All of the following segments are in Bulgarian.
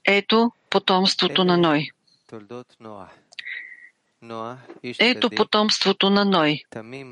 Ето потомството на Ной. Ето потомството на Ной.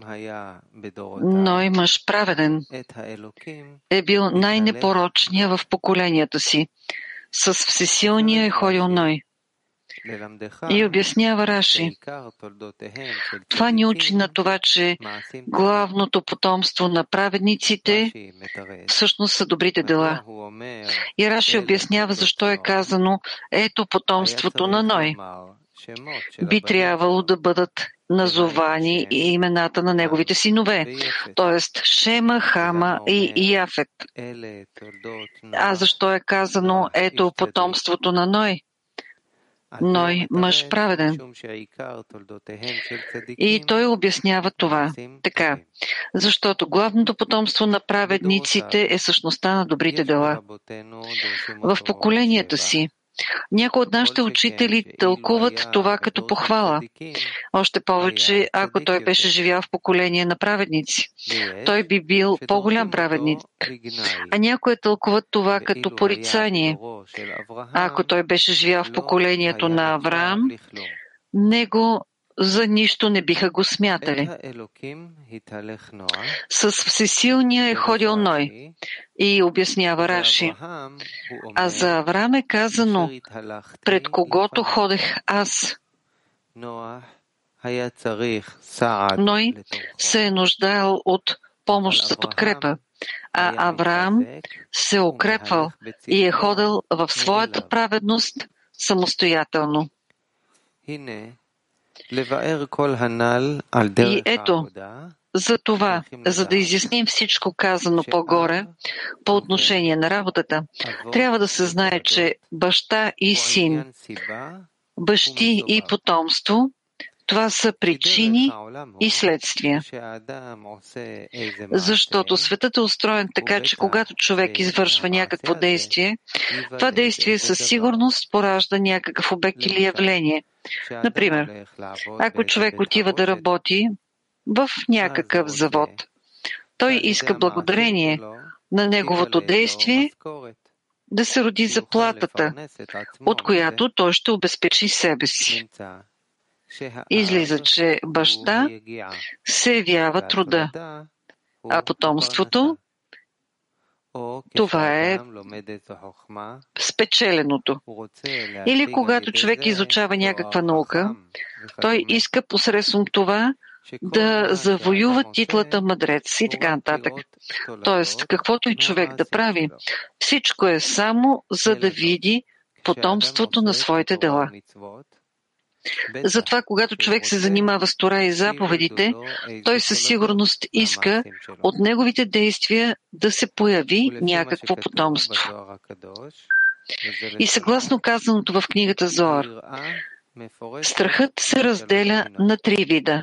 Ной, мъж праведен, е бил най-непорочния в поколенията си. С всесилния е ходил Ной. И обяснява Раши. Това ни учи на това, че главното потомство на праведниците всъщност са добрите дела. И Раши обяснява защо е казано ето потомството на Ной. Би трябвало да бъдат назовани и имената на неговите синове, т.е. Шема, Хама и Яфет. А защо е казано ето потомството на Ной? Ной, мъж праведен. И той обяснява това. Така, защото главното потомство на праведниците е същността на добрите дела. В поколенията си някои от нашите учители тълкуват това като похвала. Още повече, ако той беше живял в поколение на праведници. Той би бил по-голям праведник. А някои тълкуват това като порицание. Ако той беше живял в поколението на Авраам, него за нищо не биха го смятали. С всесилния е ходил Ной. И обяснява Раши. А за Авраам е казано, пред когото ходех аз. Ной се е нуждаел от помощ за подкрепа, а Авраам се е укрепвал и е ходил в своята праведност самостоятелно. И ето, за това, за да изясним всичко казано по-горе, по отношение на работата, трябва да се знае, че баща и син, бащи и потомство, това са причини и следствия. Защото светът е устроен така, че когато човек извършва някакво действие, това действие със сигурност поражда някакъв обект или явление. Например, ако човек отива да работи в някакъв завод, той иска благодарение на неговото действие да се роди заплатата, от която той ще обезпечи себе си. Излиза, че баща се явява труда, а потомството това е спечеленото. Или когато човек изучава някаква наука, той иска посредством това да завоюва титлата мъдрец и така нататък. Тоест, каквото и човек да прави, всичко е само за да види потомството на своите дела. Затова, когато човек се занимава с Тора и заповедите, той със сигурност иска от неговите действия да се появи някакво потомство. И съгласно казаното в книгата Зоар, страхът се разделя на 3 вида.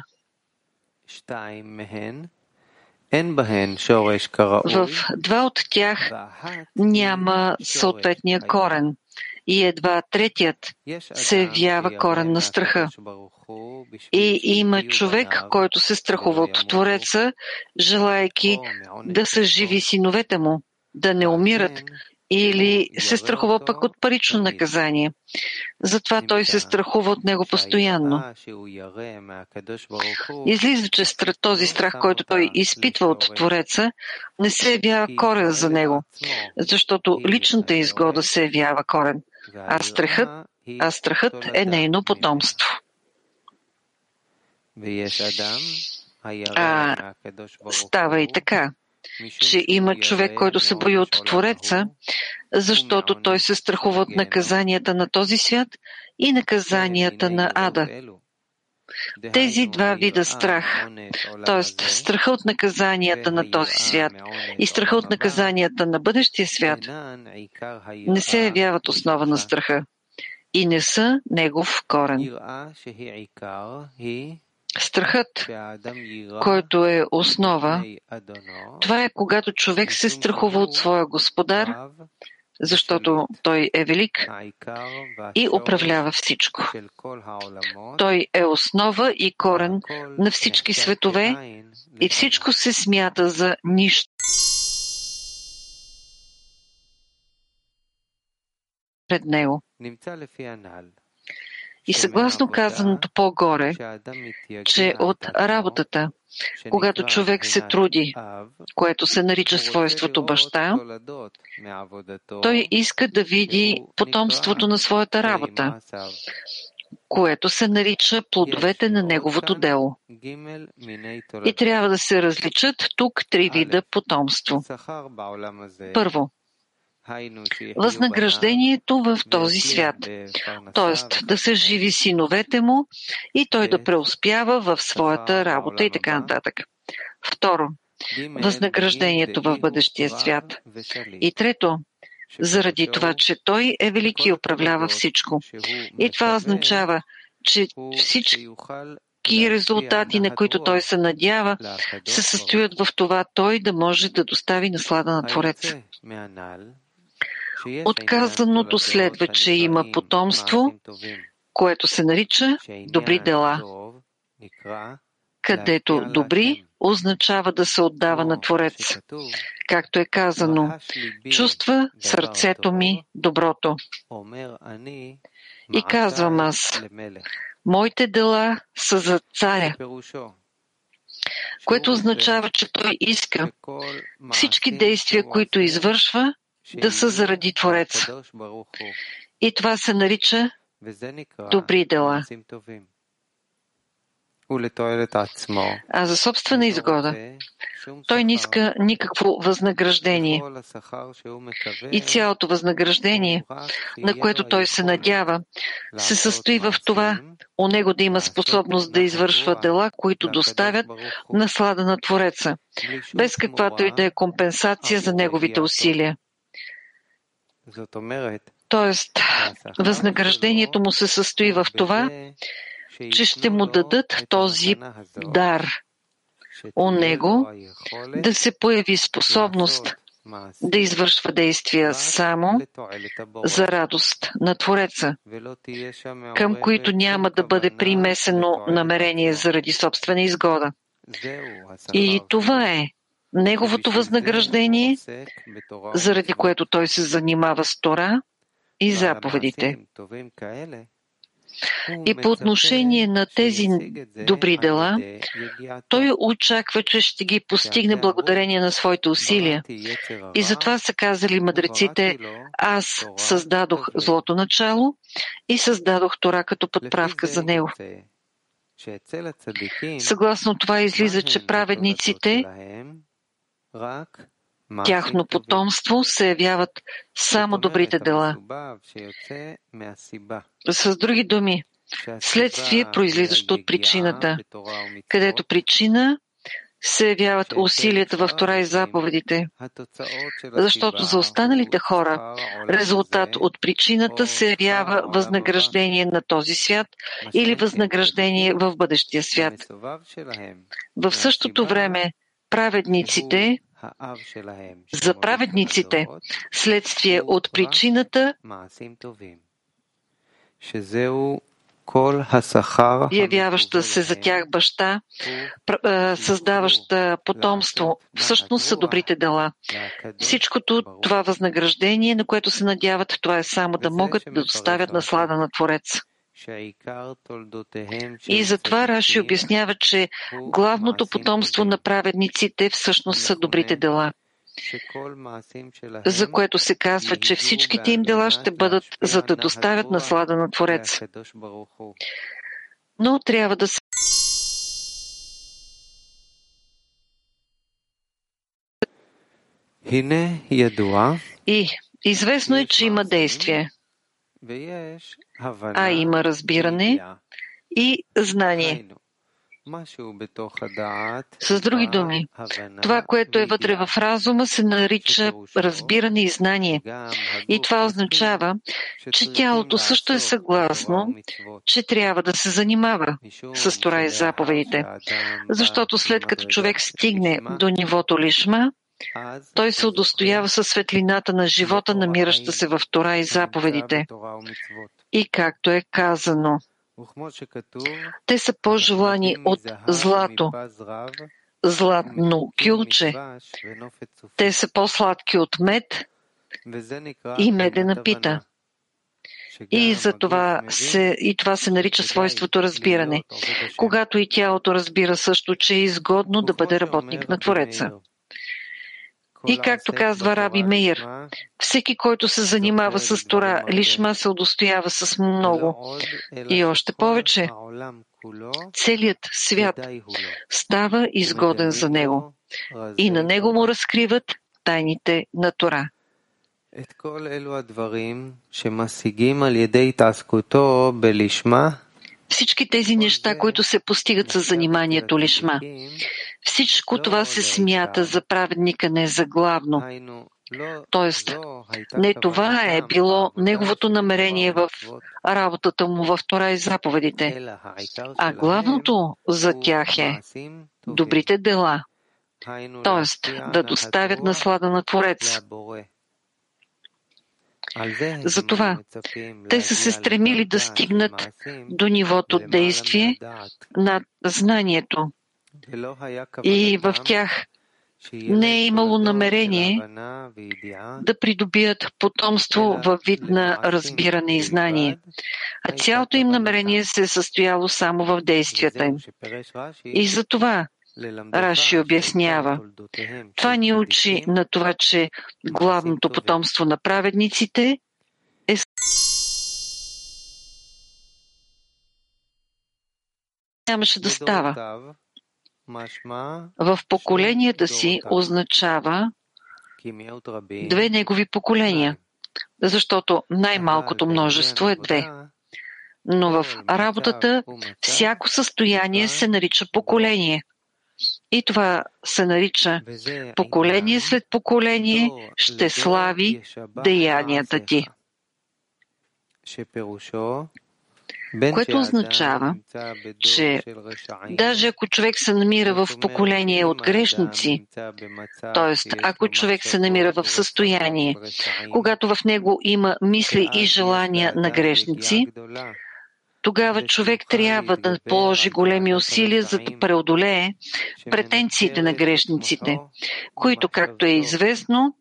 В 2 от тях няма съответния корен и едва 3-тият се явява корен на страха. И има човек, който се страхува от Твореца, желаейки да са живи синовете му, да не умират, или се страхува пък от парично наказание. Затова той се страхува от него постоянно. Излиза, че този страх, който той изпитва от Твореца, не се явява корен за него, защото личната изгода се явява корен, а страхът е нейно потомство. Става и така, че има човек, който се бои от Твореца, защото той се страхува от наказанията на този свят и наказанията на ада. Тези 2 вида страх, т.е. страха от наказанията на този свят и страха от наказанията на бъдещия свят, не се явяват основа на страха и не са негов корен. Страхът, който е основа, това е когато човек се страхува от своя Господар, защото той е велик и управлява всичко. Той е основа и корен на всички светове и всичко се смята за нищо. пред него. И съгласно казаното по-горе, че от работата, когато човек се труди, което се нарича свойството баща, той иска да види потомството на своята работа, което се нарича плодовете на неговото дело. И трябва да се различат тук три вида потомство. Първо, възнаграждението в този свят, т.е. да се живи синовете му и той да преуспява в своята работа и така нататък. Второ, възнаграждението в бъдещия свят. И трето, заради това, че той е велики и управлява всичко. И това означава, че всички резултати, на които той се надява, се състоят в това той да може да достави наслада на Твореца. От казаното следва, че има потомство, което се нарича добри дела, където добри означава да се отдава на Творец. Както е казано, чувства сърцето ми доброто. И казвам аз, моите дела са за царя, което означава, че той иска всички действия, които извършва, да са заради Твореца. И това се нарича добри дела. А за собствена изгода той не иска никакво възнаграждение. И цялото възнаграждение, на което той се надява, се състои в това, у него да има способност да извършва дела, които доставят наслада на Твореца, без каквато и да е компенсация за неговите усилия. Тоест, възнаграждението му се състои в това, че ще му дадат този дар. У него да се появи способност да извършва действия само за радост на Твореца, към които няма да бъде примесено намерение заради собствена изгода. И това е неговото възнаграждение, заради което той се занимава с Тора и заповедите. И по отношение на тези добри дела, той очаква, че ще ги постигне благодарение на своите усилия. И затова са казали мъдреците, аз създадох злото начало и създадох Тора като подправка за него. Съгласно това излиза, че праведниците, тяхно потомство, се явяват само добрите дела. С други думи, следствие, произлизащо от причината, където причина се явяват усилията в Тора и заповедите. Защото за останалите хора резултат от причината се явява възнаграждение на този свят или възнаграждение в бъдещия свят. В същото време праведниците, за праведниците, следствие от причината, явяваща се за тях баща, създаваща потомство, всъщност са добрите дела. Всичкото това възнаграждение, на което се надяват, това е само да могат да доставят наслада на Твореца. И затова Раши обяснява, че главното потомство на праведниците всъщност са добрите дела, за което се казва, че всичките им дела ще бъдат, за да доставят наслада на Твореца. Но трябва да се и известно е, че има действие, а има разбиране и знание. С други думи, това, което е вътре в разума, се нарича разбиране и знание. И това означава, че тялото също е съгласно, че трябва да се занимава с Тора и заповедите. Защото след като човек стигне до нивото лишма, той се удостоява със светлината на живота, намираща се в Тора и заповедите. И както е казано, те са по-желани от злато, златно кюлче. Те са по-сладки от мед и медена пита. И това се нарича свойството разбиране. Когато и тялото разбира също, че е изгодно да бъде работник на Твореца. И както казва Раби Меир, всеки, който се занимава с Тора, лишма се удостоява с много. И още повече, целият свят става изгоден за него. И на него му разкриват тайните на Тора. Всички тези неща, които се постигат с заниманието лишма, всичко това се смята за праведника не за главно. Тоест, не това е било неговото намерение в работата му в Тора и заповедите, а главното за тях е добрите дела, т.е. да доставят наслада на Творец. Затова те са се стремили да стигнат до нивото действие над знанието. И в тях не е имало намерение да придобият потомство във вид на разбиране и знание, а цялото им намерение се е състояло само в действията им. И за това Раши обяснява. Това ни учи на това, че главното потомство на праведниците е нямаше да става. В поколенията си означава две негови поколения, защото най-малкото множество е две. Но в работата всяко състояние се нарича поколение. И това се нарича поколение след поколение ще слави деянията ти. Което означава, че даже ако човек се намира в поколение от грешници, т.е. ако човек се намира в състояние, когато в него има мисли и желания на грешници, тогава човек трябва да положи големи усилия, за да преодолее претенциите на грешниците, които, както е известно,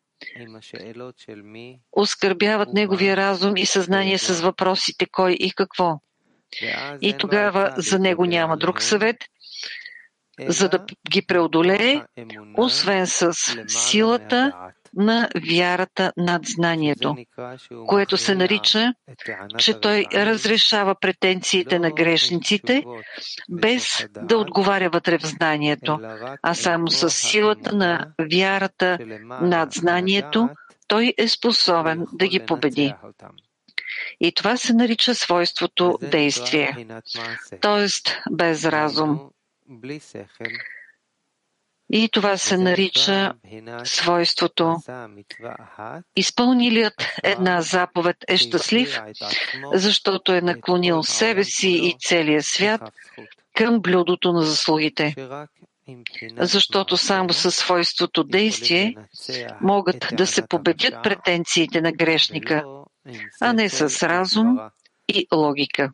оскърбяват неговия разум и съзнание с въпросите кой и какво. И тогава за него няма друг съвет, за да ги преодолее, освен с силата на вярата над знанието, което се нарича, че той разрешава претенциите на грешниците, без да отговаря вътре в знанието, а само с силата на вярата над знанието, той е способен да ги победи. И това се нарича свойството действие, т.е. без разум. И това се нарича свойството. Изпълнилият една заповед е щастлив, защото е наклонил себе си и целия свят към блюдото на заслугите. Защото само със свойството действие могат да се победят претенциите на грешника, а не с разум и логика.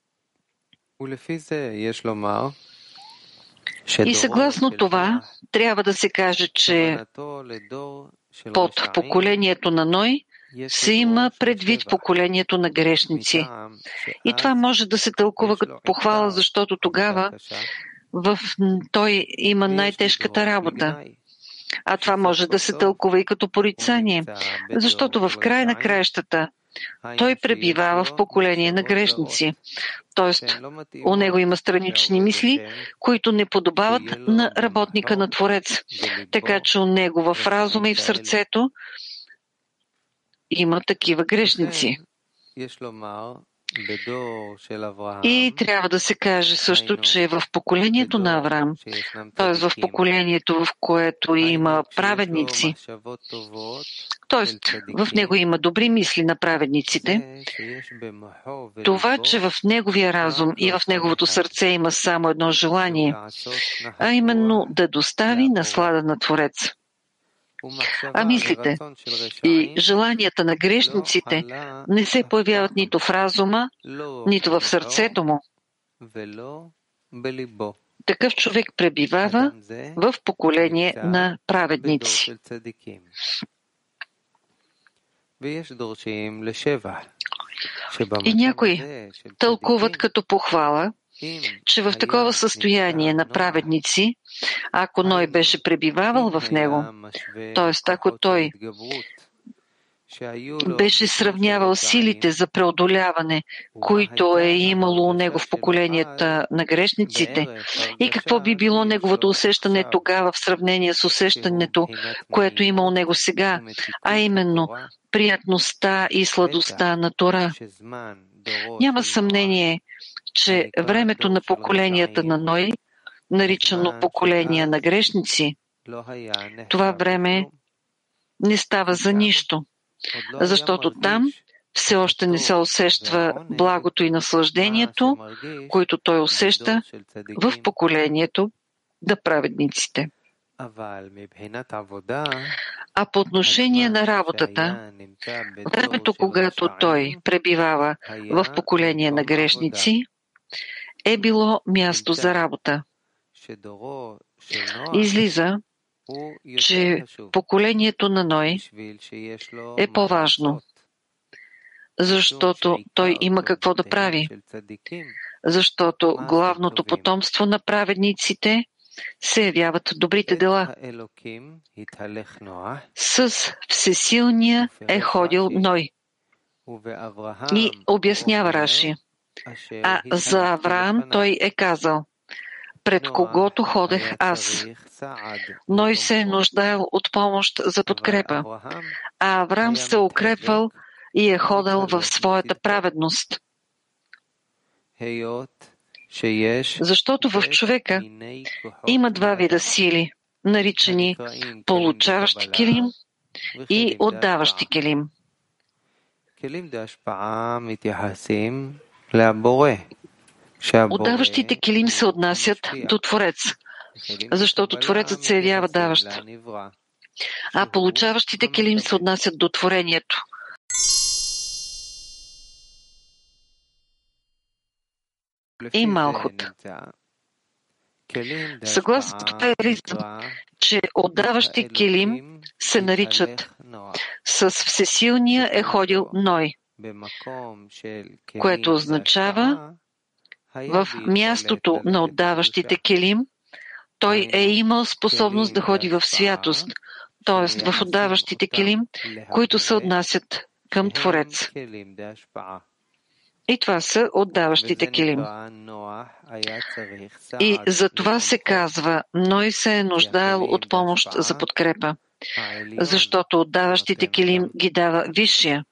И съгласно това, трябва да се каже, че под поколението на Ной се има предвид поколението на грешници. И това може да се тълкува като похвала, защото тогава той има най-тежката работа. А това може да се тълкува и като порицание, защото в край на краищата той пребивава в поколение на грешници. Тоест, у него има странични мисли, които не подобават на работника на Творец. Така че у него в разума и в сърцето има такива грешници. И трябва да се каже също, че в поколението на Авраам, т.е. в поколението, в което има праведници, т.е. в него има добри мисли на праведниците, това, че в неговия разум и в неговото сърце има само едно желание, а именно да достави наслада на Творец. А мислите и желанията на грешниците не се появяват нито в разума, нито в сърцето му. Такъв човек пребивава в поколение на праведници. И някои тълкуват като похвала, че в такова състояние на праведници, ако Ной беше пребивавал в него, т.е. ако той беше сравнявал силите за преодоляване, които е имало у него в поколенията на грешниците, и какво би било неговото усещане тогава в сравнение с усещането, което има у него сега, а именно приятността и сладостта на Тора. Няма съмнение, че времето на поколенията на Ной, наричано поколение на грешници, това време не става за нищо, защото там все още не се усеща благото и наслаждението, които той усеща в поколението на праведниците. А по отношение на работата, времето, когато той пребивава в поколение на грешници, е било място за работа. Излиза, че поколението на Ной е по-важно, защото той има какво да прави, защото главното потомство на праведниците се явяват добрите дела. С всесилния е ходил Ной. И обяснява Раши. А за Авраам той е казал: пред когото ходех аз. Ной се е нуждаел от помощ за подкрепа, а Авраам се укрепвал и е ходил в своята праведност. Защото в човека има два вида сили, наричани получаващи килим и отдаващи килим. Отдаващите килим се отнасят до Творец, защото Творецът се явява даващ, а получаващите килим се отнасят до творението. И Малхут. Съгласно Таеризъм, че отдаващи килим се наричат с всесилния е ходил Ной, което означава в мястото на отдаващите килим той е имал способност да ходи в святост, т.е. в отдаващите килим, които се отнасят към Творец. И това са отдаващите килим. И за това се казва, Ной се е нуждаел от помощ за подкрепа, защото отдаващите килим ги дава Висшия.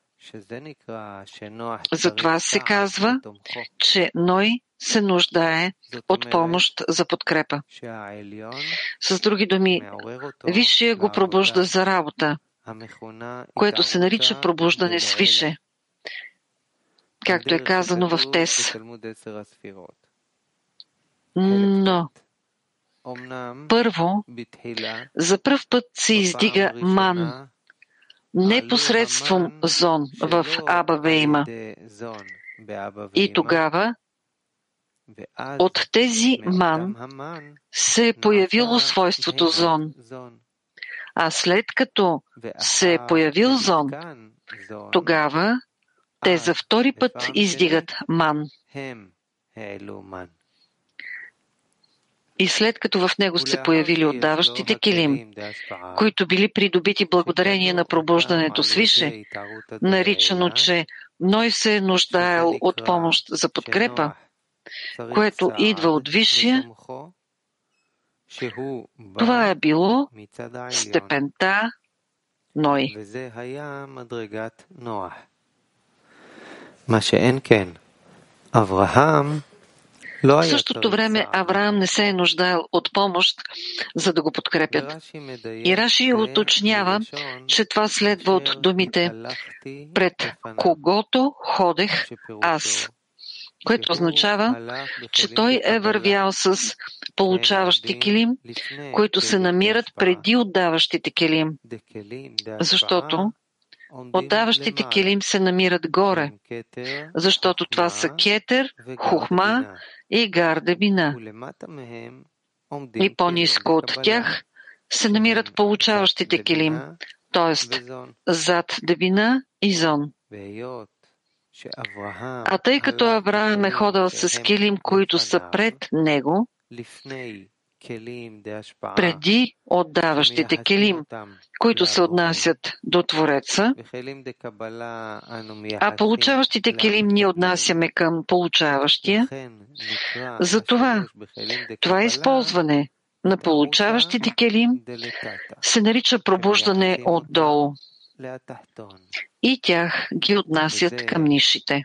Затова се казва, че Ной се нуждае от помощ за подкрепа. С други думи, Висшия го пробужда за работа, което се нарича пробуждане свише, както е казано в Тес. Но първо, за пръв път се издига Ман, не посредством Зон в Аба Вейма. И тогава от тези Ман се е появило свойството Зон. А след като се е появил Зон, тогава те за втори път издигат Ман. И след като в него се появили отдаващите килим, които били придобити благодарение на пробуждането свише, наричано, че Ной се е нуждаел от помощ за подкрепа, което идва от Висшия, това е било степента Ной. В същото време Авраам не се е нуждаел от помощ, за да го подкрепят. И Раши уточнява, че това следва от думите «пред когото ходех аз», което означава, че той е вървял с получаващи килим, които се намират преди отдаващите килим, защото отдаващите килим се намират горе, защото това са Кетер, Хухма и Гардебина. И по-ниско от тях се намират получаващите килим, т.е. зад дебина и зон. А тъй като Авраам е ходил с килим, които са пред него, преди отдаващите килим, които се отнасят до Твореца, а получаващите килим ние отнасяме към получаващия, затова това използване на получаващите килим се нарича пробуждане отдолу и тях ги отнасят към нишите.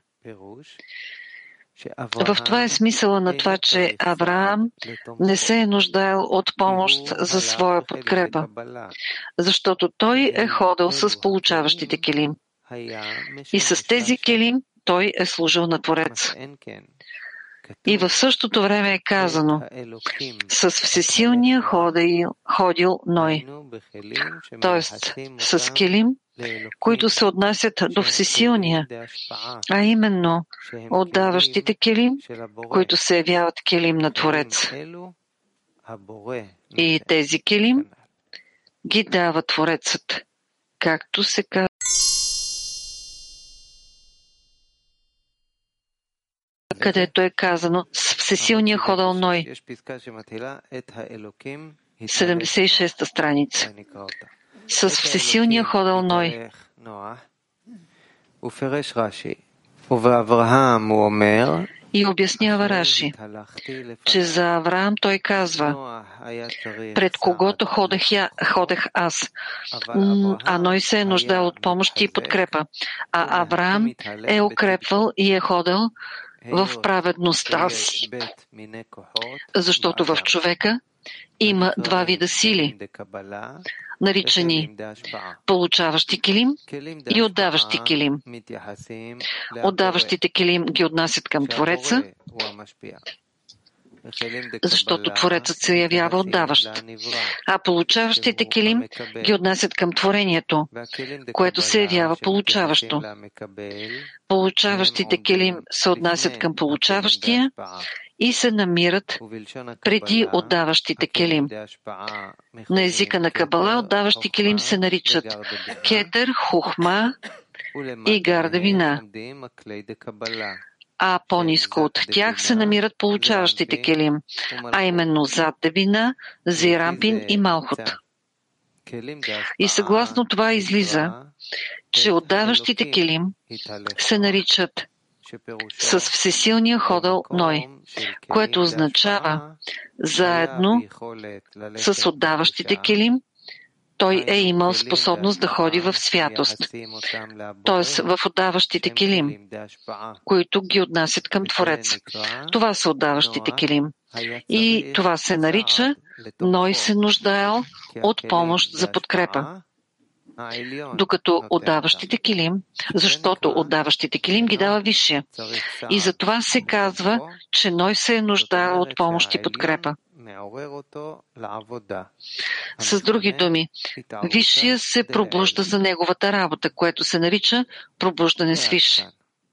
В това е смисъла на това, че Авраам не се е нуждаел от помощ за своя подкрепа, защото той е ходил с получаващите килим. И с тези килим той е служил на Твореца. И в същото време е казано: с всесилния ходил Ной, т.е. с килим, които се отнасят до всесилния, а именно отдаващите килим, които се явяват килим на Твореца. И тези килим ги дава Творецът, както се казва, където е казано с всесилния ходил Ной. 76-та страница. С всесилния ходил Ной. И обяснява Раши, че за Авраам той казва: пред когото ходех аз, а Ной се е нуждал от помощ и подкрепа, а Авраам е укрепвал и е ходил в праведността си, защото в човека има два вида сили, наричани получаващи килим и отдаващи килим. Отдаващите килим ги отнасят към Твореца, защото Творецът се явява отдаващ, а получаващите килим ги отнасят към Творението, което се явява получаващо. Получаващите килим се отнасят към получаващия и се намират преди отдаващите килим. На езика на Кабала отдаващи килим се наричат кетер, хухма и гардевина, а по-ниско от тях се намират получаващите килим, а именно зад дебина, зирампин и малхот. И съгласно това излиза, че отдаващите килим се наричат с всесилния ходил Ной, което означава заедно с отдаващите килим, той е имал способност да ходи в святост, т.е. в отдаващите килим, които ги отнасят към Твореца. Това са отдаващите килим. И това се нарича Ной се нуждаел от помощ за подкрепа. Докато отдаващите килим, защото отдаващите килим ги дава висшия. И за това се казва, че Ной се е нуждаел от помощ и подкрепа. С други думи, висшия се пробужда за неговата работа, което се нарича пробуждане с висше.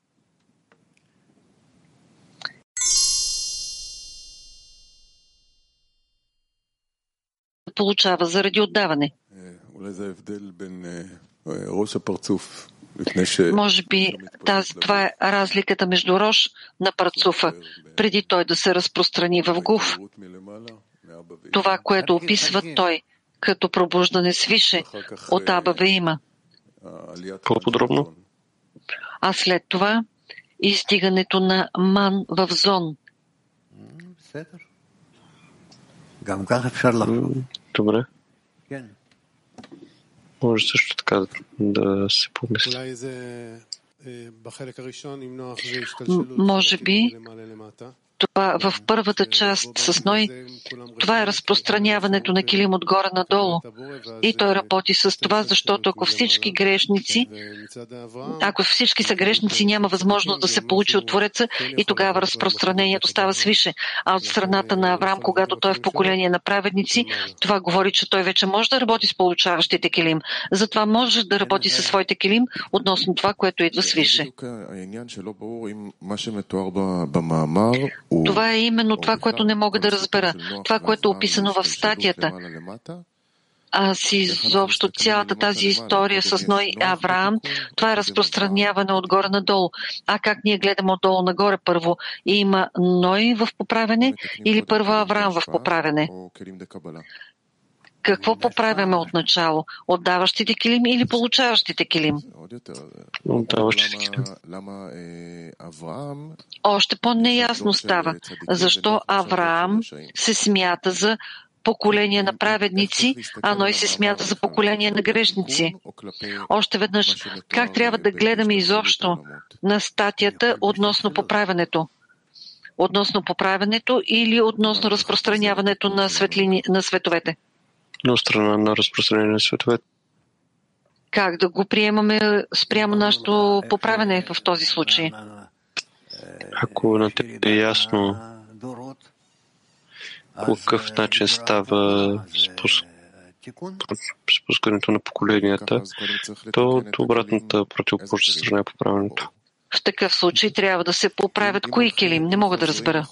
Получава заради отдаване. Може би това е разликата между рош на парцуфа, преди той да се разпространи в гуф. Това, което описва той като пробуждане свише от Аба има. По-подробно. А след това издигането на ман в зон. Добре. Може също така да се помисли. Може би това в първата част с Ной, това е разпространяването на килим отгоре надолу. И той работи с това, защото ако всички са грешници, няма възможност да се получи от Твореца и тогава разпространението става свише. А от страната на Авраам, когато той е в поколение на праведници, това говори, че той вече може да работи с получаващите килим. Затова може да работи със своите килим относно това, което идва свише. Това е именно това, което не мога да разбера. Това, което е описано в статията. Аз изобщо цялата тази история с Ной и Авраам, това е разпространяване отгоре надолу. А как ние гледаме отдолу нагоре първо? Има Ной в поправене или първо Авраам в поправене? Какво поправяме от начало? Отдаващите килим или получаващите килим? Отдаващите килим. Още по-неясно става. Защо Авраам се смята за поколение на праведници, а Ной се смята за поколение на грешници? Още веднъж, как трябва да гледаме изобщо на статията относно поправянето? Относно поправянето или относно разпространяването на световете? На страна на разпространение на световете. Как да го приемаме спрямо нашето поправяне в този случай? Ако на теб е ясно по какъв начин става спускането на поколенията, то обратната противоположна страна е поправенето. В такъв случай трябва да се поправят кои килим? Не мога да разбера.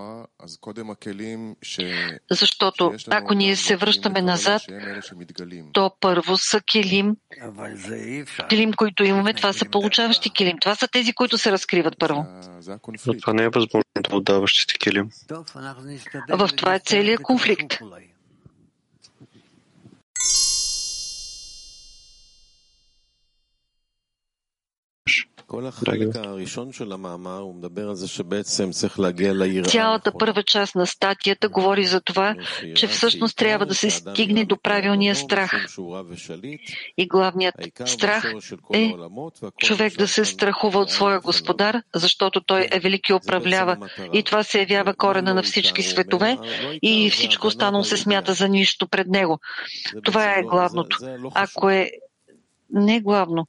Защото ако ние се връщаме назад, то първо са килим, които имаме, това са получаващи килим. Това са тези, които се разкриват първо. Но това не е възможно да отдаващите килим. В това е целият конфликт. Цялата първа част на статията говори за това, че всъщност трябва да се стигне до правилния страх. И главният страх е човек да се страхува от своя господар, защото той е велики управлява и това се явява корена на всички светове и всичко останало се смята за нищо пред него. Това е главното. Ако е не главно,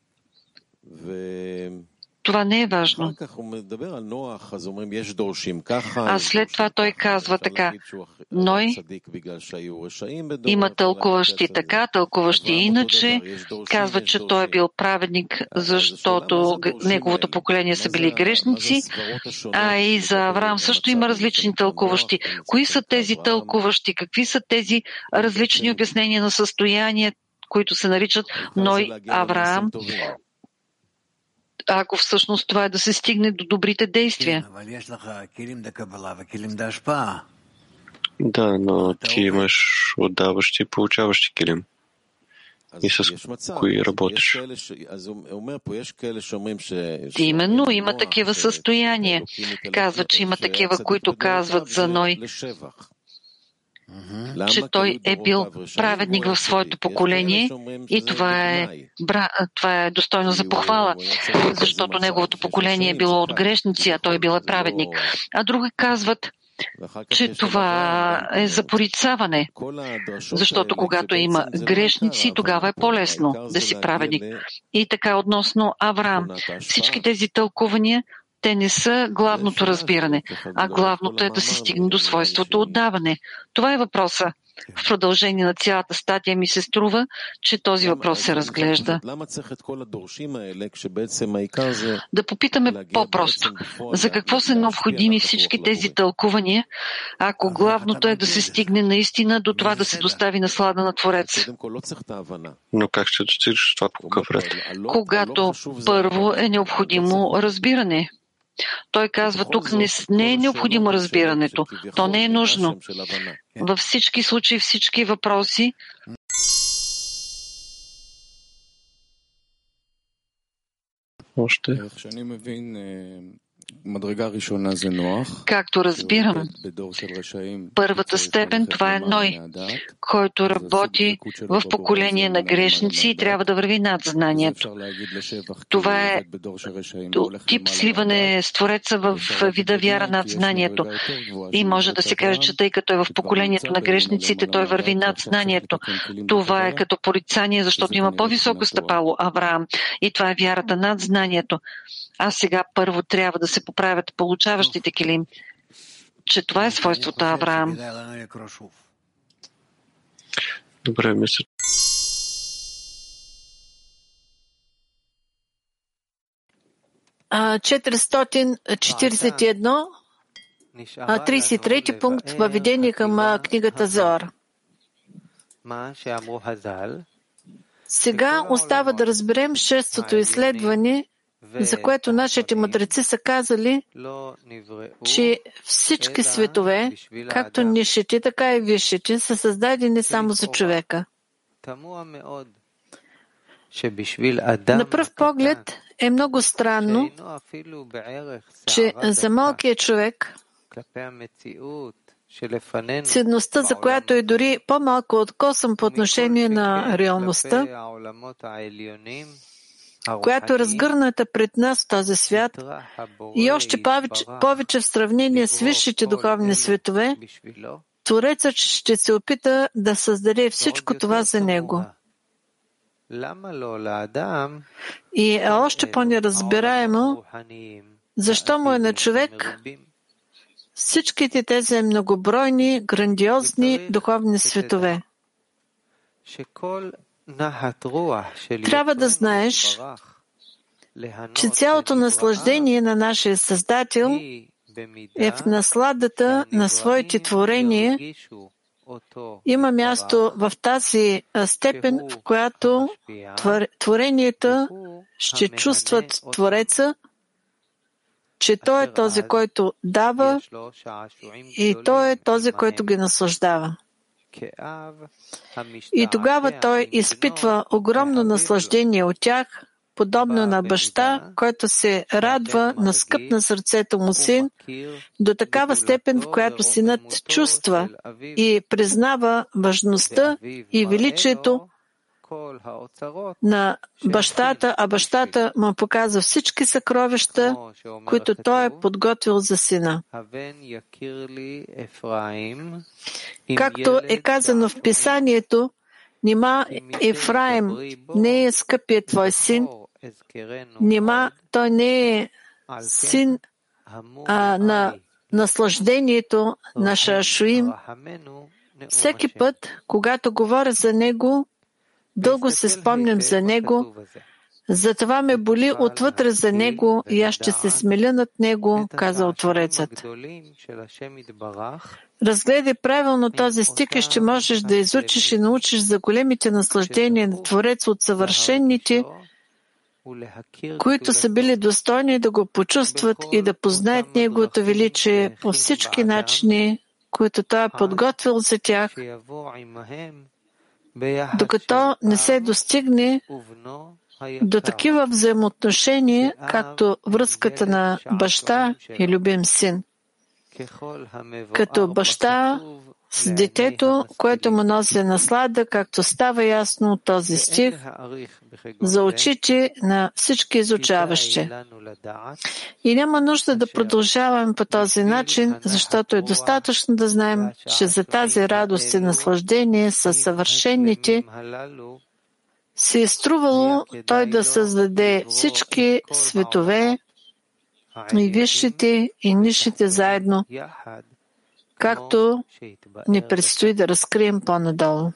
това не е важно. А след това той казва така: Ной има тълкуващи така, тълкуващи иначе, казва, че той е бил праведник, защото неговото поколение са били грешници, а и за Авраам също има различни тълкуващи. Кои са тези тълкуващи? Какви са тези различни обяснения на състояние, които се наричат Ной, Авраам? Ако всъщност това е да се стигне до добрите действия. Да, но ти имаш отдаващи и получаващи килим. И с кои работиш? Именно, има такива състояния. Казва, че има такива, които казват за Ной, че той е бил праведник в своето поколение и това е достойно за похвала, защото неговото поколение е било от грешници, а той е бил праведник. А други казват, че това е за порицаване, защото когато има грешници, тогава е по-лесно да си праведник. И така относно Авраам, всички тези тълкувания, те не са главното разбиране, а главното е да се стигне до свойството отдаване. Това е въпроса. В продължение на цялата статия ми се струва, че този въпрос се разглежда. Да попитаме по-просто, за какво са необходими всички тези тълкувания, ако главното е да се стигне наистина до това да се достави наслада на Творец. Но как ще достигнеш това по какъв ред? Когато първо е необходимо разбиране. Той казва, тук не е необходимо разбирането. То не е нужно. Във всички случаи, всички въпроси, още. Както разбирам, първата степен това е Ной, който работи в поколение на грешници и трябва да върви над знанието. Това е тип сливане с Твореца в вида вяра над знанието. И може да се каже, че тъй като е в поколението на грешниците, той върви над знанието. Това е като порицание, защото има по-високо стъпало Авраам. И това е вярата над знанието. А сега първо трябва да се поправят получаващите килим, че това е свойството Авраам. Добре, мисля. А 441, 33 пункт въведение към книгата Зоар. Сега остава да разберем шестото изследване, за което нашите мъдреци са казали, че всички светове, както нисшите, така и висшите, са създадени само за човека. На пръв поглед е много странно, че за малкия човек ценността, за която е дори по-малко от косъм по отношение на реалността, която е разгърната пред нас в този свят и още повече в сравнение с висшите духовни светове, Творецът ще се опита да създаде всичко това за него. И е още по-неразбираемо, защо му е на човек всичките тези многобройни, грандиозни духовни светове. Трябва да знаеш, че цялото наслаждение на нашия Създател е в насладата на своите творения. Има място в тази степен, в която творенията ще чувстват Твореца, че Той е този, който дава и Той е този, който ги наслаждава. И тогава Той изпитва огромно наслаждение от тях, подобно на баща, който се радва на скъп на сърцето му син, до такава степен, в която синът чувства и признава важността и величието на бащата, а бащата му показва всички съкровища, които той е подготвил за сина. Както е казано в Писанието, нима Ефраим не е скъпият твой син, нима той не е син на наслаждението на Шашуим. Всеки път, когато говоря за него, дълго се спомням за него, затова ме боли отвътре за него и аз ще се смеля над него, казал Творецът. Разгледай правилно този стих и ще можеш да изучиш и научиш за големите наслаждения на Твореца от съвършените, които са били достойни да го почувстват и да познаят Неговото величие по всички начини, които Той е подготвил за тях, докато не се достигне до такива взаимоотношения, както връзката на баща и любим син. Като баща с детето, което му носи наслада, както става ясно от този стих, за очите на всички изучаващи. И няма нужда да продължаваме по този начин, защото е достатъчно да знаем, че за тази радост и наслаждение със съвършените се е струвало той да създаде всички светове, и висшите, и нисшите заедно, както ни предстои да разкрием по-надолу.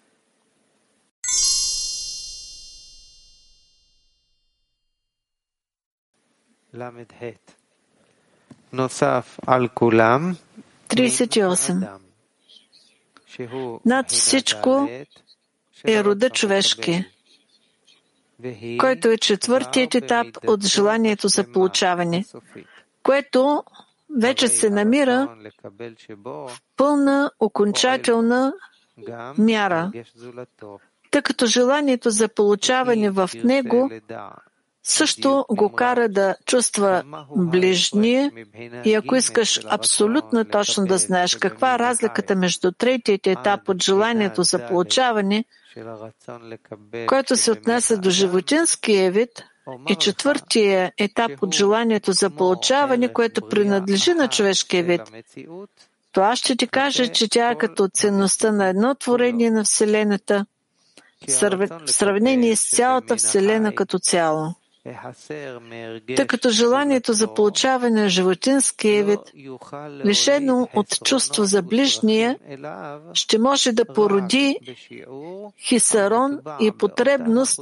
Тридесет и осем. Над всичко е рода човешки, който е четвъртият етап от желанието за получаване, което вече се намира в пълна, окончателна мяра, тъй като желанието за получаване в него също го кара да чувства ближния и ако искаш абсолютно точно да знаеш каква е разликата между третият етап от желанието за получаване, който се отнася до животинския вид, и четвъртия етап от желанието за получаване, което принадлежи на човешкия вид, то аз ще ти кажа, че тя е като ценността на едно творение на Вселената в сравнение с цялата Вселена като цяло. Тъй като желанието за получаване на животинския вид, лишено от чувство за ближния, ще може да породи хисарон и потребност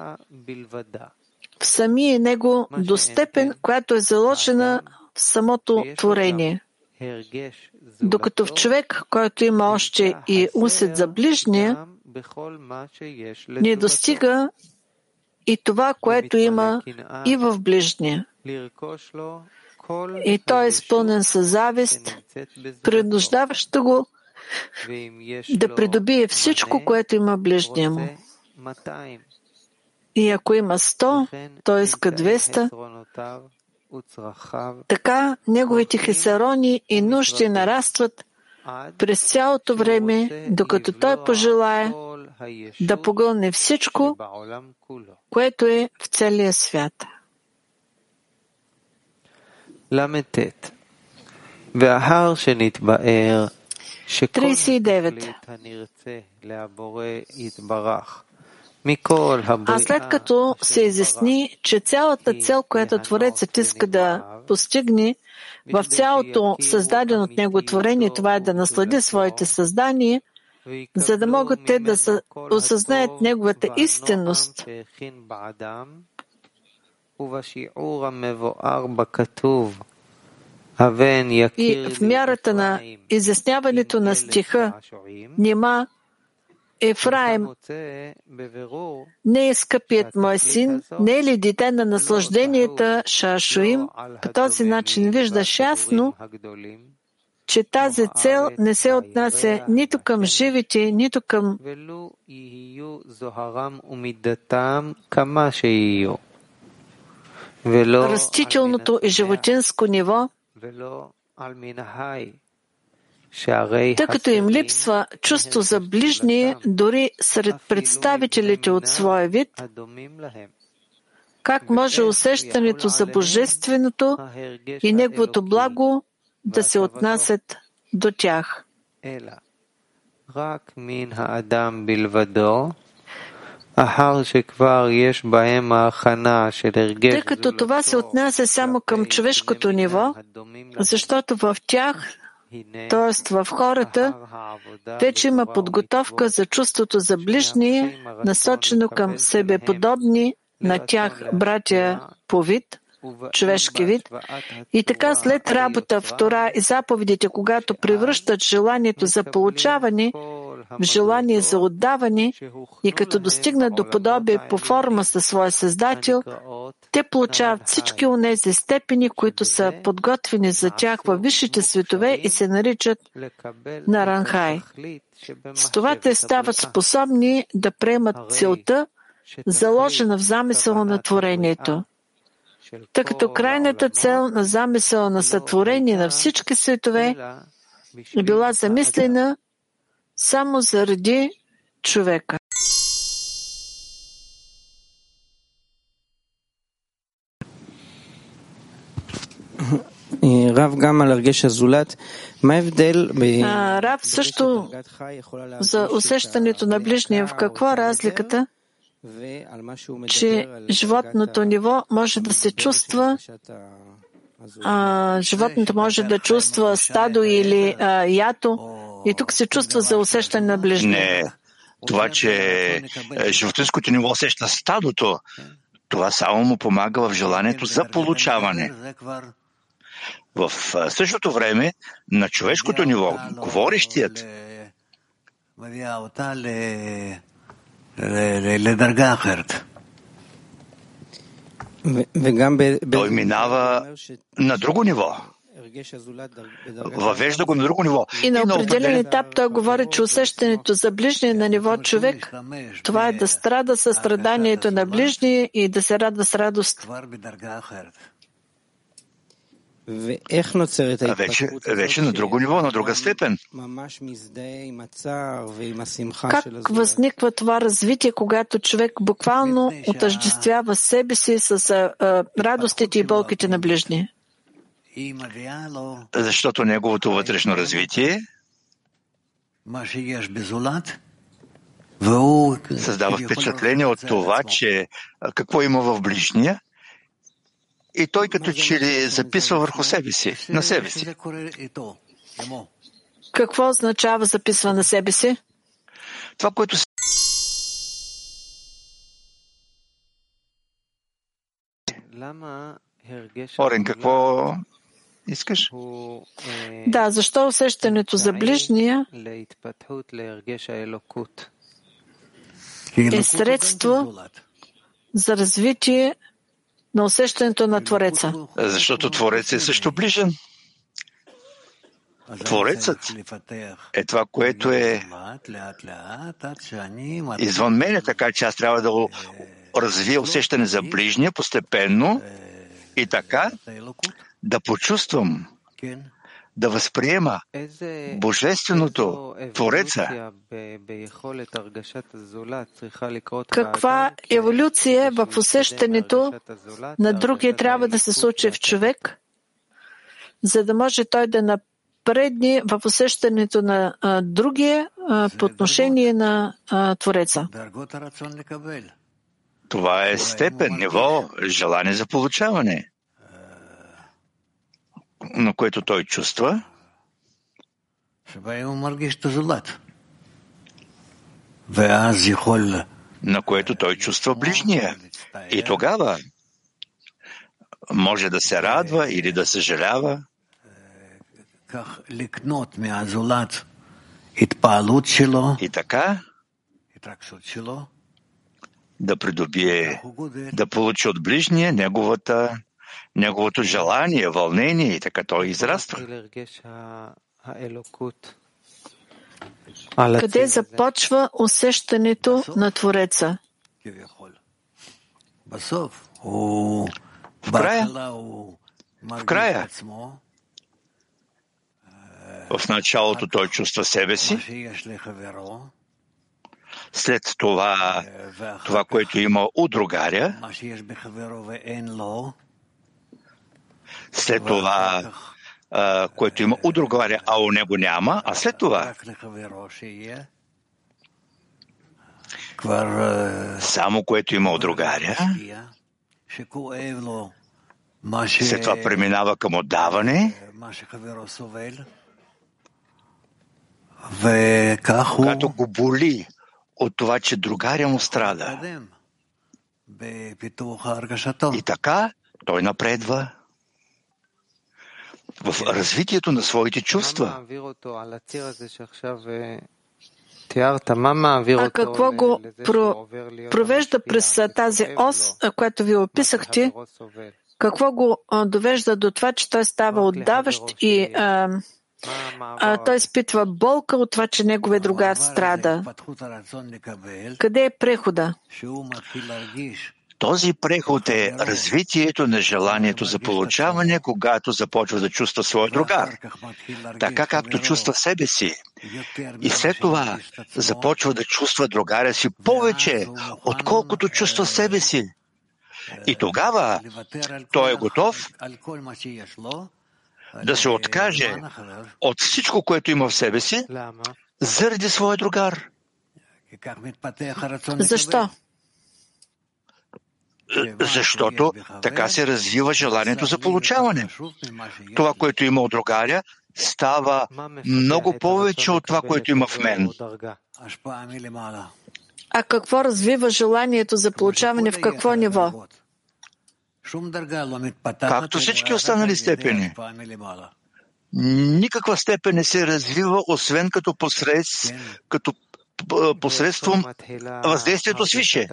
в самия него до степен, която е заложена в самото творение. Докато в човек, който има още и усет за ближния, не достига и това, което има и в ближния. И той е изпълнен със завист, принуждаваща го да придобие всичко, което има ближния му. И ако има 100, той иска 200. Така неговите хесарони и нужди нарастват през цялото време, докато той пожелае да погълне всичко, което е в целия свят. 39. А след като се изясни, че цялата цел, която Творецът иска да постигне в цялото създадено от него творение, това е да наслади своите създания, за да могат те да осъзнаят неговата истинност. И в мярата на изясняването на стиха нима Ефраим, не е скъпият мой син, не е ли дете на наслажденията Шашуим? По този начин виждаш ясно, че тази цел не се отнася нито към живите, нито към растителното и животинско ниво, тъй като им липсва чувство за ближния дори сред представителите от своя вид, как може усещането за божественото и неговото благо да се отнасят до тях? Тъй като това се отнася само към човешкото ниво, защото в тях, т.е. в хората, вече има подготовка за чувството за ближния, насочено към себеподобни на тях братя по вид, човешки вид. И така след работа в Тора и заповедите, когато превръщат желанието за получаване в желание за отдаване и като достигнат до подобие по форма със своя Създател, те получават всички онези степени, които са подготвени за тях във висшите светове и се наричат Наранхай. С това те стават способни да приемат целта, заложена в замисъла на творението. Тъй като крайната цел на замисъла на сътворение на всички светове е била замислена само заради човека. Рав също за усещането на ближния. В какво е разликата? Че животното ниво може да се чувства, животното може да чувства стадо или ято, и тук се чувства за усещане на ближния. Не, това, че животинското ниво усеща стадото, това само му помага в желанието за получаване. В същото време на човешкото ниво, говорещият, той минава на друго ниво. Въвежда го на друго ниво. И на определен етап той говори, че усещането за ближния на ниво човек, това е да страда със страданието на ближния и да се радва с радост. Вече на друго ниво, на друга степен. Как възниква това развитие, когато човек буквално отъждествява себе си с радостите и болките на ближния? Защото неговото вътрешно развитие създава впечатление от това, че какво има в ближния, и той като че ли записва върху себе си, на себе си. Какво означава записва на себе си? Това, което Орен, какво искаш? Да, защо усещането за ближния е средство за развитие на усещането на Твореца. Защото Творец е също ближен. Творецът е това, което е извън мене, така че аз трябва да развия усещане за ближния постепенно и така да почувствам, да възприема Божественото, Твореца. Каква еволюция в усещането на другия трябва да се случи в човек, за да може той да напредне в усещането на другия по отношение на Твореца? Това е степен, ниво, желание за получаване, на което той чувства, на което той чувства ближния. И тогава може да се радва или да съжалява. И така да придобие, да получи от ближния неговото желание, вълнение и така той израства. Къде започва усещането на Твореца? В края. В началото той чувства себе си, след това, което има у другаря, след това, което има у другаря, а у него няма, а след това само което има у другаря, след това преминава към отдаване, когато го боли от това, че другаря му страда. И така той напредва в развитието на своите чувства. А какво го провежда през тази ос, която ви описахте? Какво го довежда до това, че той става отдаващ и той изпитва болка от това, че неговия другар страда? Къде е прехода? Този преход е развитието на желанието за получаване, когато започва да чувства своя другар, така както чувства себе си. И след това започва да чувства другаря си повече, отколкото чувства себе си. И тогава той е готов да се откаже от всичко, което има в себе си, заради своя другар. Защо? Защото така се развива желанието за получаване. Това, което има от другаря, става много повече от това, което има в мен. А какво развива желанието за получаване, в какво ниво? Както всички останали степени. Никаква степен не се развива, освен като посредством въздействието свише.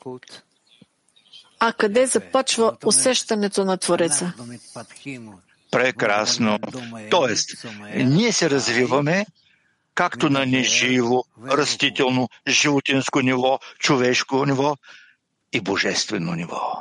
А къде започва усещането на Твореца? Прекрасно. Тоест, ние се развиваме както на неживо, растително, животинско ниво, човешко ниво и божествено ниво.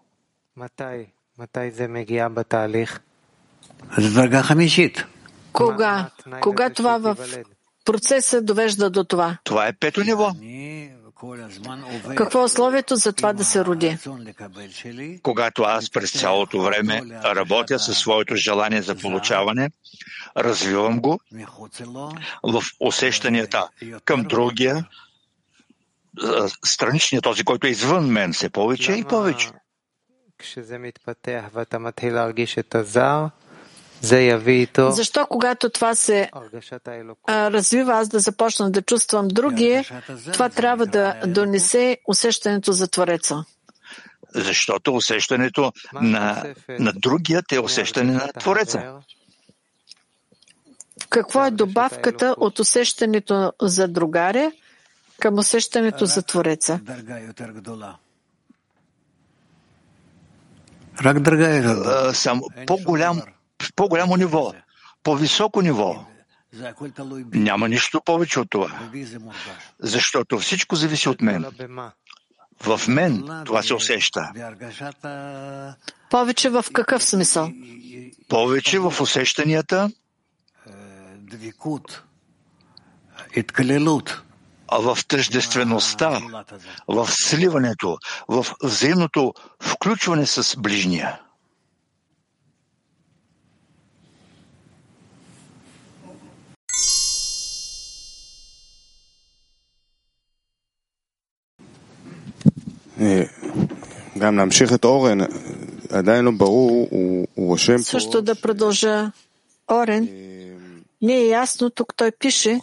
Кога това в процеса довежда до това? Това е пето ниво. Какво е условието за това да се роди? Когато аз през цялото време работя със своето желание за получаване, развивам го в усещанията към другия, страничния, този, който е извън мен, все повече и повече. Защо, когато това се развива, аз да започна да чувствам другия, това трябва да донесе усещането за Твореца? Защото усещането на другият е усещане на Твореца. Какво е добавката от усещането за другаря към усещането за Твореца. По-голямо ниво, по-високо ниво. Няма нищо повече от това. Защото всичко зависи от мен. В мен това се усеща. Повече в какъв смисъл? Повече в усещанията, в тъждествеността, в сливането, в взаимното включване с ближния. Също да продължа Орен. Не е ясно, тук той пише,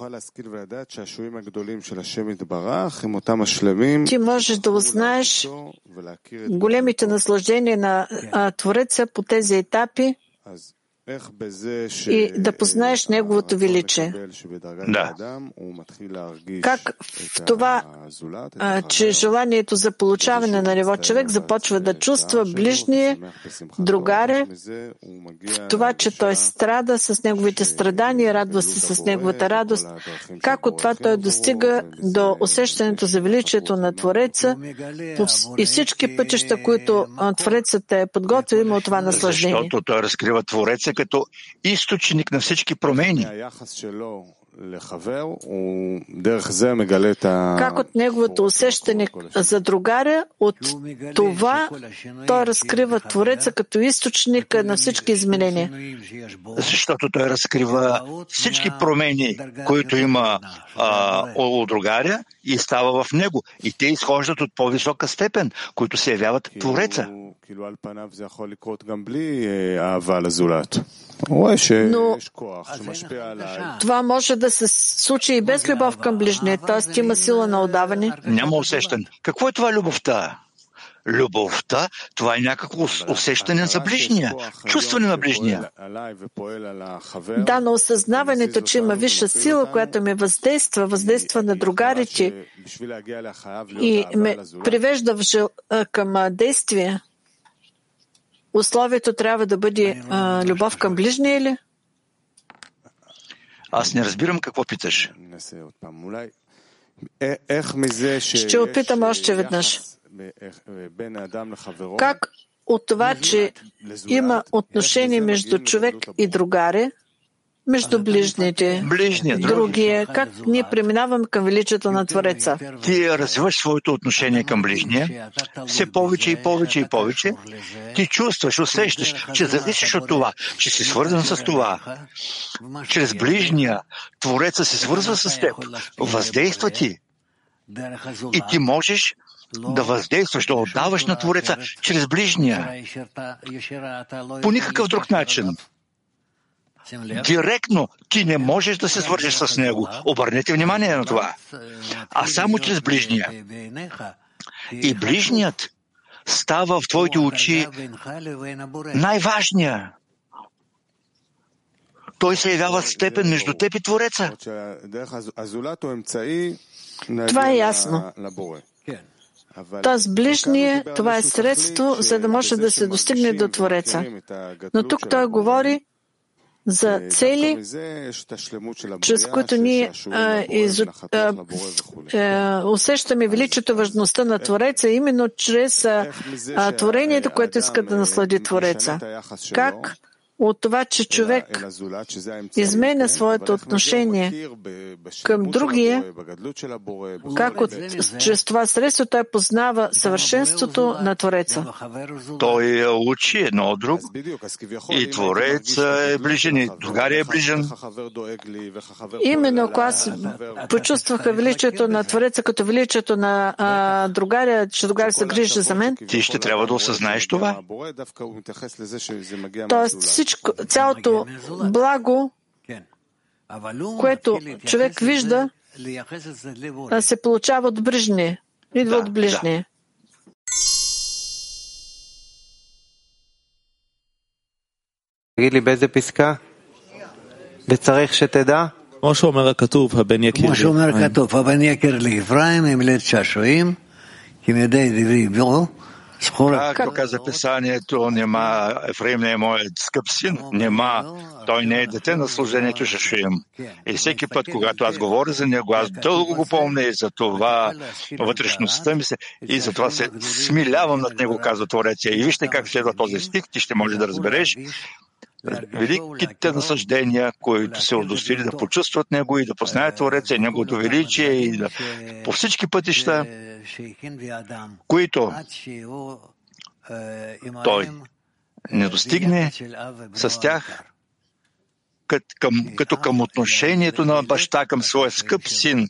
ти можеш да узнаеш големите наслаждения на Твореца по тези етапи и да познаеш Неговото величие. Да. Как в това, че желанието за получаване на ниво човек започва да чувства ближния, другаря, в това, че той страда с неговите страдания, радва се с неговата радост, как от това той достига до усещането за величието на Твореца и всички пътища, които Творецът е подготвил, има от това наслаждение. Защото той разкрива Твореца като източник на всички промени. Как от неговото усещане за другаря, от това той разкрива Твореца като източник на всички изменения. Защото той разкрива всички промени, които има у другаря и става в него. И те изхождат от по-висока степен, които се явяват Твореца. Но това може да се случи и без любов към ближния, т.е. има сила на отдаване. Няма усещане. Какво е това любовта? Любовта, това е някакво усещане за ближния, чувстване на ближния. Да, но осъзнаването, че има висша сила, която ме въздейства на другарите и ме привежда към действие. Условието трябва да бъде любов към ближния ли? Аз не разбирам какво питаш. Ще опитам още веднъж. Как от това, че има отношение между човек и другаре, между ближните, другия, как ние преминаваме към величието на Твореца? Ти развиваш своето отношение към ближния, все повече и повече и повече. Ти чувстваш, усещаш, че зависиш от това, че си свързан с това. Чрез ближния Твореца се свързва с теб, въздейства ти. И ти можеш да въздействаш, да отдаваш на Твореца чрез ближния. По никакъв друг начин. Директно ти не можеш да се свържеш с него. Обърнете внимание на това. А само чрез ближния. И ближният става в твоите очи най-важния. Той се явява степен между теб и Твореца. Това е ясно. Тоест ближния, това е средство, за да може да се достигне до Твореца. Но тук той говори за цели, чрез които ние усещаме величието, важността на Твореца, именно чрез творението, което иска да наслади Твореца. Как от това, че човек изменя своето отношение към другия, как чрез това средство той познава съвършенството на Твореца. Той учи едно от друг и Твореца е ближен, и другаря е ближен. Именно ако аз почувстваха величието на Твореца като величието на другаря, че другаря се грижи за мен, ти ще трябва да осъзнаеш това. Тоест цялото благо, което човек вижда, се получава от ближния. Идва от ближния. תגיד לי באיזה פסקה? וצריך שתדע? Както каза Писанието, нема Ефраим не е моят скъп син, нема той не е дете на служението Шашуим. И всеки път, когато аз говоря за него, аз дълго го помня и за това вътрешността ми се, и за това се смилявам над него, казва Твореца. И вижте как следва този стих, ти ще можеш да разбереш великите наслаждения, които се удостоили да почувстват него и да познаят Твореца и неговото величие и да, по всички пътища, които той не достигне с тях, като към отношението на баща към своя скъп син,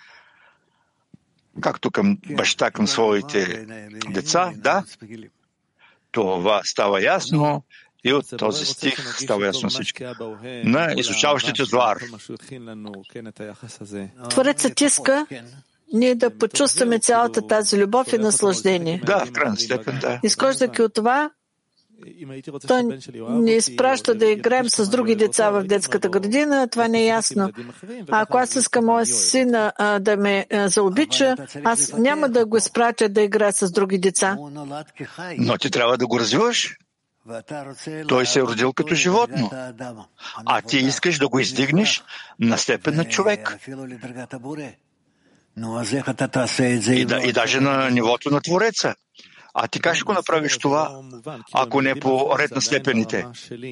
както към баща към своите деца, да, това става ясно и от този стих става ясно всички. На изучаващите Зоар. Творецът иска ние да почувстваме цялата тази любов и наслаждение. Да, в крайна степен, да. Изхождайки от това, той ни изпраща да играем с други деца в детската градина, това не е ясно. А ако аз искам моя син да ме заобича, аз няма да го изпратя да играе с други деца. Но ти трябва да го развиваш. Той се е родил като животно, а ти искаш да го издигнеш на степен на човек. И даже на нивото на Твореца. А ти как ще го направиш това, ако не по ред на степените?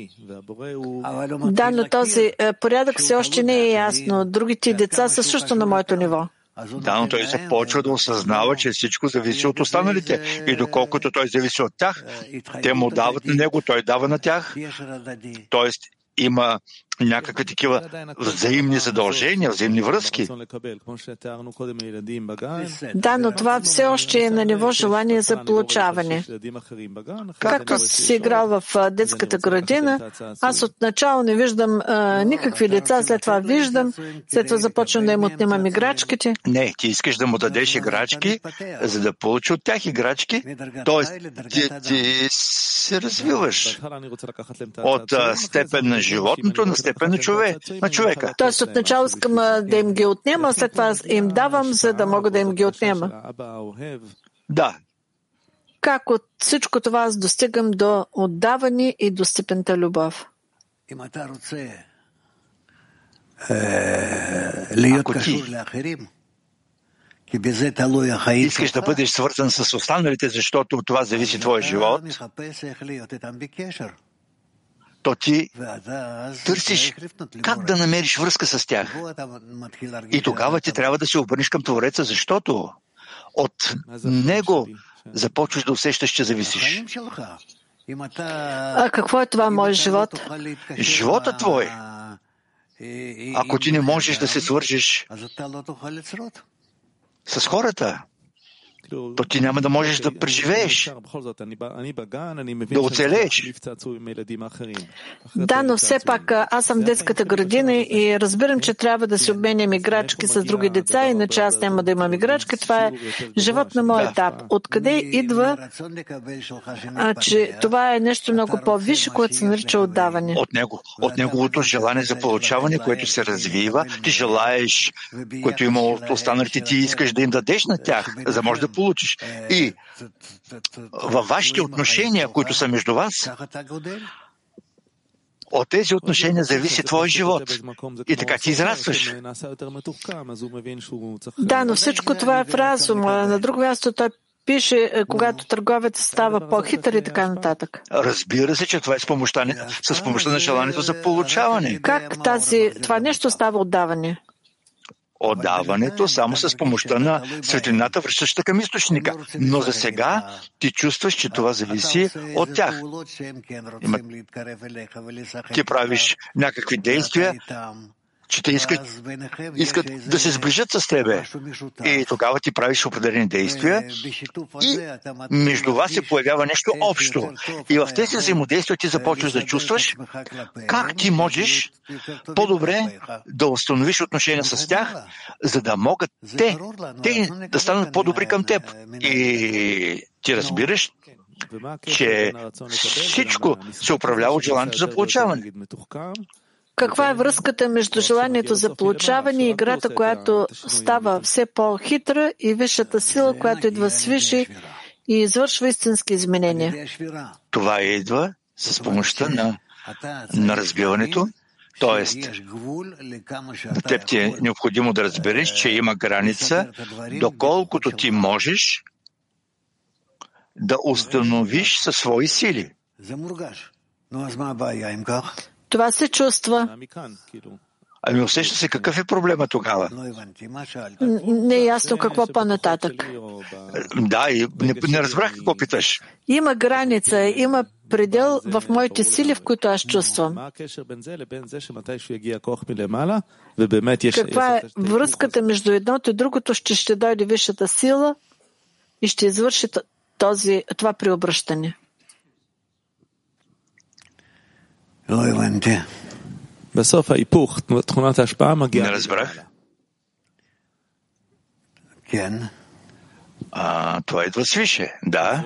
Да, но този порядък все още не е ясно. Другите деца са също на моето ниво. Да, но той започва да осъзнава, че всичко зависи от останалите. И доколкото той зависи от тях, те му дават на него, той дава на тях. Тоест, има някакви такива взаимни задължения, взаимни връзки. Да, но това все още е на ниво желание за получаване. Както си играл в детската градина, аз отначало не виждам никакви деца, след това виждам, след това започвам да им отнемам играчките. Не, ти искаш да му дадеш играчки, за да получи от тях играчки, т.е. ти се развиваш от степен на животното на степен на човека. Тоест отначало искам да им ги отнема, след това им давам, за да мога да им ги отнема. Да. Как от всичко това аз достигам до отдаване и до степента любов? Ако ти искаш да бъдеш свързан с останалите, защото от това зависи твоя живот, то ти търсиш как да намериш връзка с тях. И тогава ти трябва да се обърнеш към Твореца, защото от него започваш да усещаш, че зависиш. А какво е това, мой живот? Живота твой. Ако ти не можеш да се свържеш с хората, то ти няма да можеш да преживееш, да оцелееш. Да, но все пак аз съм в детската градина и разбирам, че трябва да си обменям играчки с други деца, иначе аз няма да имам играчки. Това е живот на моя етап. Откъде идва, че това е нещо много по-висше, което се нарича отдаване? От неговото желание за получаване, което се развива. Ти желаеш, което има от останалите, ти искаш да им дадеш на тях, за да можеш да получиш. И във вашите отношения, които са между вас, от тези отношения зависи твой живот. И така ти израстваш. Да, но всичко това е в разума. На друго място той пише, когато търговец става по-хитър и така нататък. Разбира се, че това е с помощта на желанието за получаване. Как това нещо става отдаване? Отдаването само с помощта на светлината, връщаща към източника. Но за сега ти чувстваш, че това зависи от тях. Ти правиш някакви действия, че те искат да се сближат с тебе. И тогава ти правиш определени действия и между вас се появява нещо общо. И в тези взаимодействия ти започваш да чувстваш как ти можеш по-добре да установиш отношения с тях, за да могат те да станат по-добри към теб. И ти разбираш, че всичко се управлява от желанието за получаване. Каква е връзката между желанието за получаване и играта, която става все по-хитра, и висшата сила, която идва свише и извършва истински изменения? Това идва с помощта на разбиването. Тоест, на теб ти е необходимо да разбереш, че има граница, доколкото ти можеш да установиш със свои сили. Това се чувства. Ами усеща се, какъв е проблема тогава? Не е ясно какво по-нататък. Да, и не разбрах какво питаш. Има граница, има предел в моите сили, в които аз чувствам. Каква е връзката между едното и другото? Ще дойде висшата сила и ще извърши това преобръщане. Не разбрах. Това идва свише, да.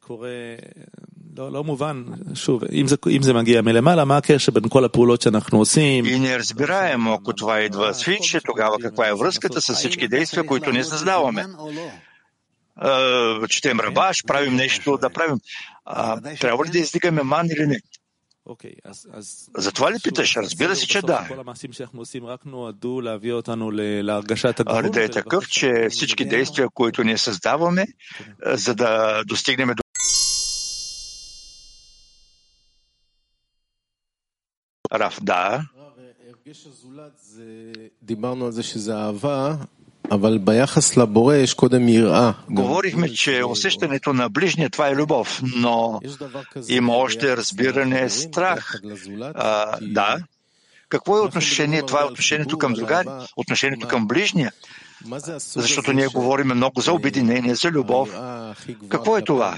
И не разбираем, ако това идва свише, тогава каква е връзката с всички действия, които не създаваме. Четем рабаш, правим нещо, да правим. Трябва ли да издигаме ман или не? Затова ли питаш? Разбира се, че да. Редът е такъв, че всички действия, които ние създаваме, за да достигнем до Раф, да. Говорихме, че усещането на ближния, това е любов, но има още разбиране, страх. Да. Какво е отношение? Това е отношението към другари, отношението към ближния. Защото ние говорим много за обединение, за любов. Какво е това?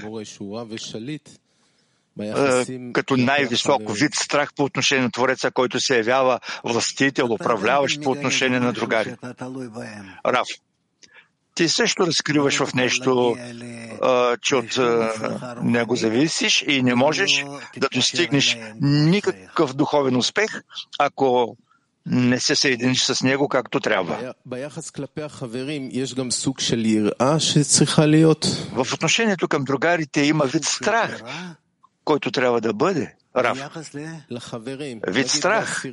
Като най-висок вид страх по отношение на Твореца, който се явява властител, управляващ по отношение на другари. Раф, ти също разкриваш в нещо, че от него зависиш и не можеш да достигнеш никакъв духовен успех, ако не се съединиш с него както трябва. В отношението към другарите има вид страх, който трябва да бъде. Раф, вид страх.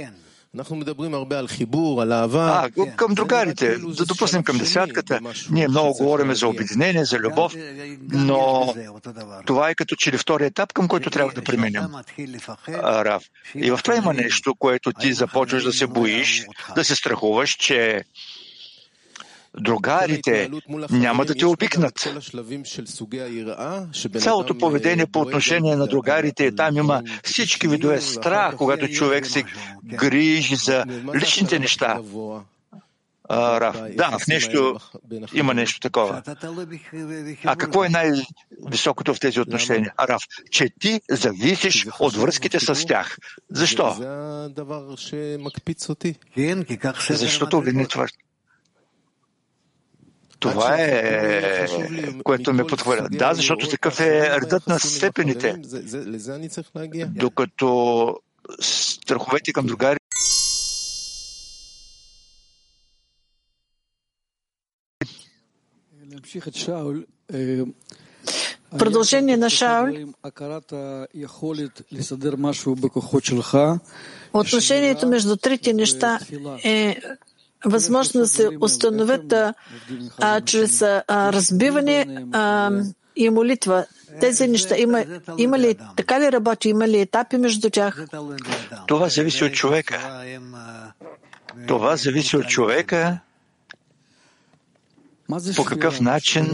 Към другарите, да допуснем към десятката, ние много говорим за обединение, за любов, но това е като че ли втори етап, към който трябва да преминем. Раф, и в това има нещо, което ти започваш да се боиш, да се страхуваш, че другарите няма да те обикнат. Цялото поведение по отношение на другарите, там има всички видове страх, когато човек се грижи за личните неща. Да, в нещо има нещо такова. А какво е най-високото в тези отношения? Раф, че ти зависиш от връзките с тях. Защо? Защото това е, което ме подхвърля. Да, защото такъв е редът на степените. Докато страховете към другари продължение на Шаул. Отношението между трите неща е възможно да се установят чрез разбиване и молитва. Тези неща има ли, така ли работи, има ли етапи между тях? Това зависи от човека. Това зависи от човека. По какъв начин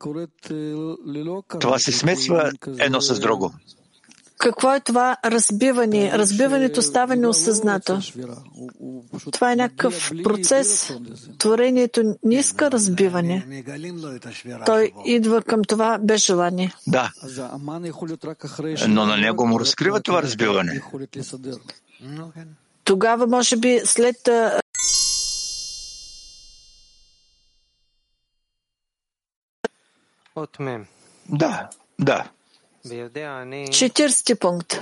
това се смесва едно с друго. Какво е това разбиване? Разбиването става неосъзнато. Това е някакъв процес. Творението не иска разбиване. Той идва към това без желание. Да. Но на него му разкрива това разбиване. Тогава, може би, след Да. 40 пункт.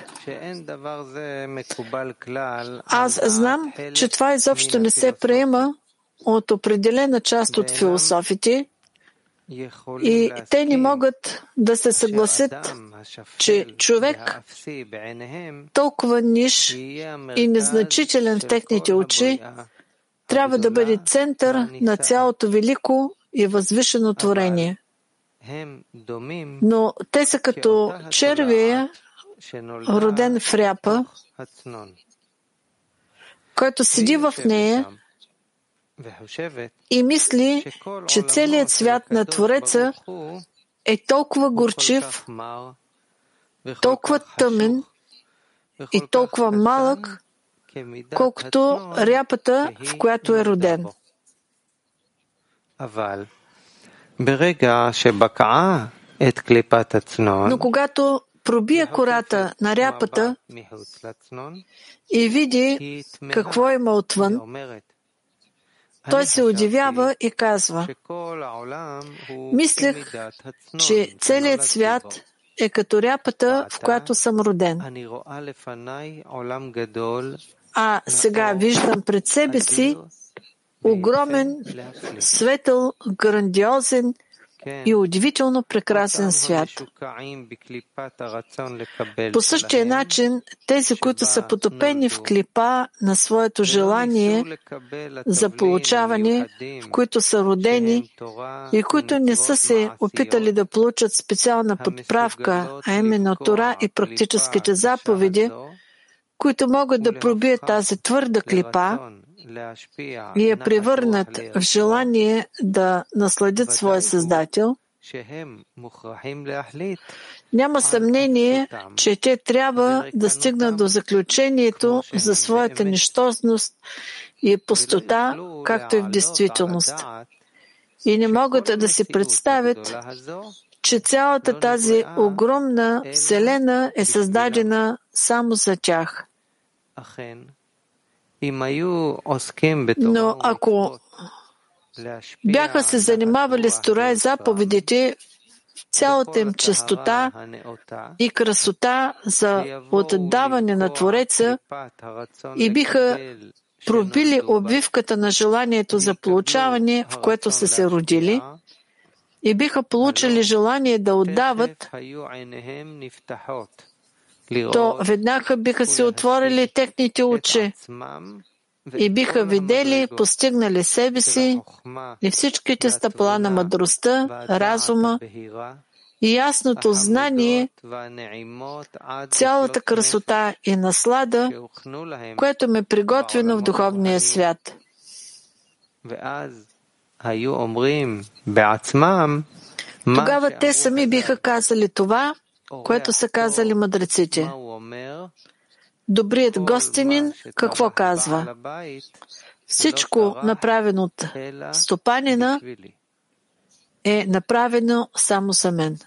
Аз знам, че това изобщо не се приема от определена част от философите и те не могат да се съгласят, че човек, толкова ниш и незначителен в техните очи, трябва да бъде център на цялото велико и възвишено творение. Но те са като червея, роден в ряпа, който седи в нея и мисли, че целият свят на Твореца е толкова горчив, толкова тъмен и толкова малък, колкото ряпата, в която е роден. Но когато пробие кората на ряпата и види какво има отвън, той се удивява и казва: мислех, че целият свят е като ряпата, в която съм роден. А сега виждам пред себе си огромен, светъл, грандиозен и удивително прекрасен свят. По същия начин, тези, които са потопени в клипа на своето желание за получаване, в които са родени и които не са се опитали да получат специална подправка, а именно Тора и практическите заповеди, които могат да пробият тази твърда клипа и я превърнат в желание да насладят своя Създател, няма съмнение, че те трябва да стигнат до заключението за своята нищожност и пустота, както и в действителност. И не могат да си представят, че цялата тази огромна Вселена е създадена само за тях. Но ако бяха се занимавали с Тора и заповедите в цялата им чистота и красота за отдаване на Твореца и биха пробили обвивката на желанието за получаване, в което са се родили, и биха получили желание да отдават, то веднага биха се отворили техните очи и биха видели, постигнали себе си и всичките стъпала на мъдростта, разума и ясното знание, цялата красота и наслада, което ме приготвено в духовния свят. Тогава те сами биха казали това, което са казали мъдреците. Добрият гостенин какво казва? Всичко направено от стопанина е направено само за мен.